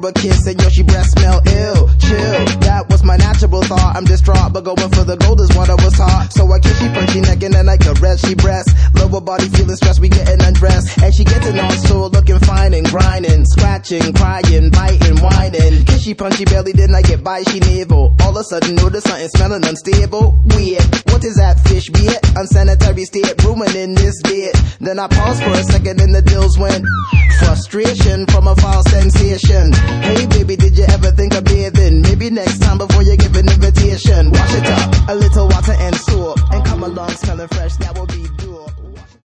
a kiss and yo, she breath smell ill. Chill, that was my natural thought. I'm distraught, but going for the gold is what I was taught. So I kiss she punchy neck and then I caress she breast. Lower body feeling stressed, we getting undressed. And she getting on sore, looking fine and grinding. Scratching, crying, biting, whining. Kiss she punchy belly, then I get by, she navel. All of a sudden notice something smelling unstable. Weird, what is that fish be it? Unsanitary state, ruining this bit. Then I paused for a second and the dills went. Frustration from a foul sensation. Hey baby, did you ever think of bathing? Maybe next time before you give an invitation. Wash it up, a little water and soap, and come along smelling fresh, that will be good.